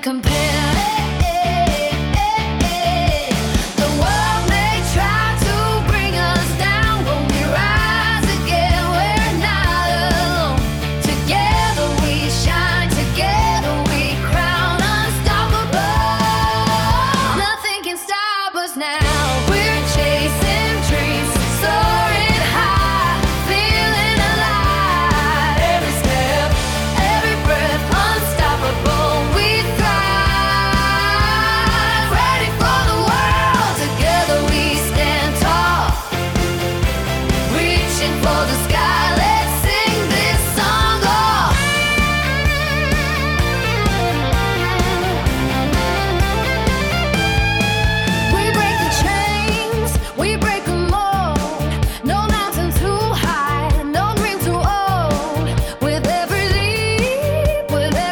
compare. The world may try to bring us down, but we rise again. We're not alone. Together we shine, together we crown unstoppable. Nothing can stop us now. We're chasing dreams, soaring high, feeling alive. Every step, every breath, unstoppable. We thrive, ready for the world. Together we stand tall, reaching for the sky. Let's sing this song all. We break the chains, we break them all. No mountain too high, no dream too old. With every leap,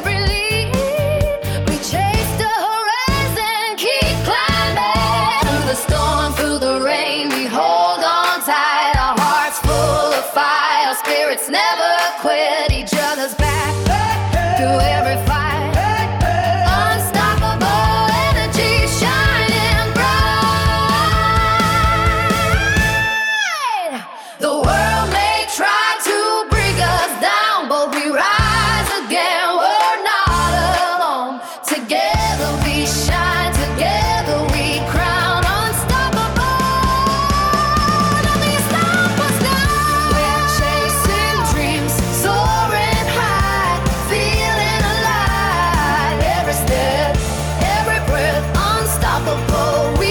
we chase the horizon, keep climbing. Through the storm, through the rain, we hold on tight. Our hearts full of fire, our spirits never quit. Each other's back through every fight. Unstoppable energy shining bright. The world may try to bring us down, but we rise again. We're not alone. Together we shine, together we crown unstoppable. Nothing stop us now. We're chasing dreams, soaring high, feeling alive. Every step, every breath, unstoppable. We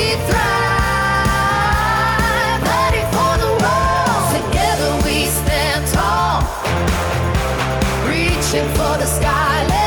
thrive, ready for the world. Together we stand tall, reaching for the sky.